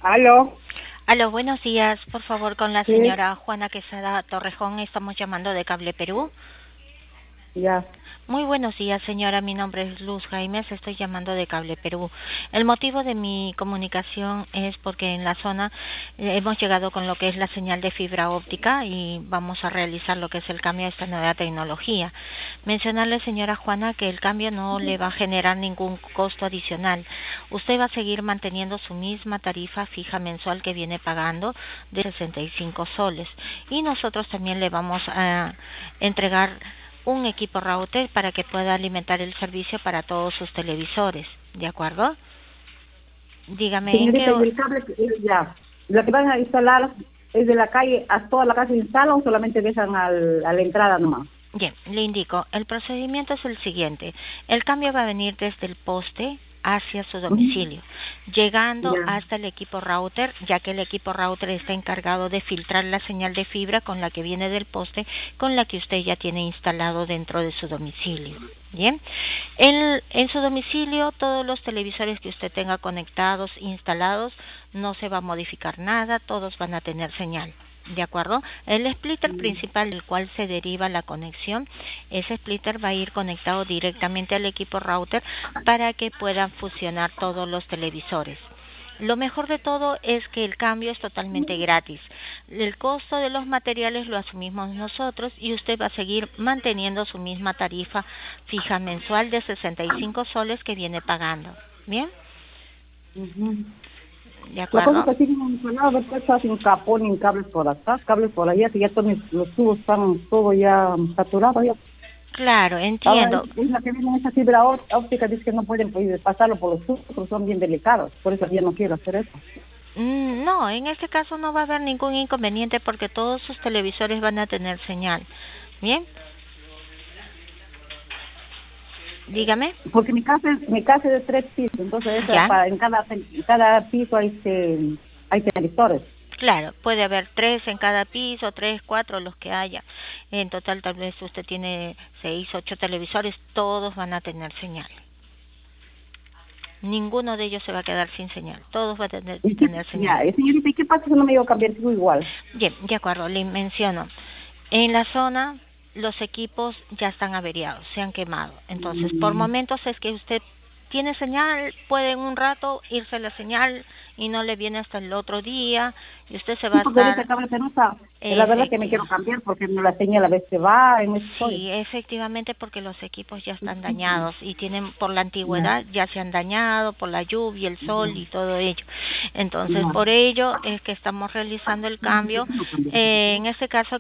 Aló, Aló, buenos días. Por favor, con la sí, señora Juana Quesada Torrejón. Estamos llamando de Cable Perú. ya. Muy buenos días, señora. Mi nombre es Luz Jaimes. Estoy llamando de Cable Perú. El motivo de mi comunicación es porque en la zona hemos llegado con lo que es la señal de fibra óptica y vamos a realizar lo que es el cambio a esta nueva tecnología. Mencionarle, señora Juana, que el cambio no le va a generar ningún costo adicional. Usted va a seguir manteniendo su misma tarifa fija mensual que viene pagando de 65 soles. Y nosotros también le vamos a entregar un equipo router para que pueda alimentar el servicio para todos sus televisores, ¿de acuerdo? Dígame en qué... Señorita, ¿y el cable ya? ¿Lo que van a instalar es de la calle a toda la casa se instala o solamente dejan a la entrada nomás? Bien, le indico, el procedimiento es el siguiente. El cambio va a venir desde el poste hacia su Ujú. domicilio, llegando Ya. hasta el equipo router, ya que el equipo router está encargado de filtrar la señal de fibra con la que viene del poste, con la que usted ya tiene instalado dentro de su domicilio. Bien, en su domicilio todos los televisores que usted tenga conectados, instalados, no se va a modificar nada, todos van a tener señal. ¿De acuerdo? El splitter Mm. principal del cual se deriva la conexión, ese splitter va a ir conectado directamente al equipo router para que puedan fusionar todos los televisores. Lo mejor de todo es que el cambio es totalmente gratis. El costo de los materiales lo asumimos nosotros y usted va a seguir manteniendo su misma tarifa fija mensual de 65 soles que viene pagando. ¿Bien? Ujú. ¿De La cosa es acuerdo? que aquí no han instalado, después hacen capón y cables por acá, cables por allá, que ya todos los tubos están todo ya saturados. Ya. Claro, Ahora entiendo. es la que viene esa fibra óptica, dice que no pueden pues, pasarlo por los tubos, porque son bien delicados, por eso ya no quiero hacer eso. No, en este caso no va a haber ningún inconveniente porque todos sus televisores van a tener señal. Bien, dígame. Porque mi casa es de 3 pisos, entonces Ya, en cada piso hay televisores. claro, puede haber tres en cada piso, tres, cuatro, los que haya. En total tal vez usted tiene seis, ocho televisores, todos van a tener señal. Ninguno de ellos se va a quedar sin señal, todos van a ¿Y qué, tener señal. ya, señorita, ¿y qué pasa si no me llevo a cambiar? Sigo igual. Bien, de acuerdo, le menciono. En la zona los equipos ya están averiados, se han quemado. Entonces, por Mm. momentos es que usted tiene señal, puede en un rato irse la señal y no le viene hasta el otro día y usted se va Sí, a porque ahorita estar acaba de está. La verdad que me efectiva. quiero cambiar porque no la señal a veces va, en eso estoy. Sí, efectivamente, porque los equipos ya están Ujú. dañados y tienen por la Ya, antigüedad ya se han dañado por la lluvia, el sol ya, y todo ello. Entonces, ya. por ello es que estamos realizando el Sí, sí, cambio. quiero cambiar. En este caso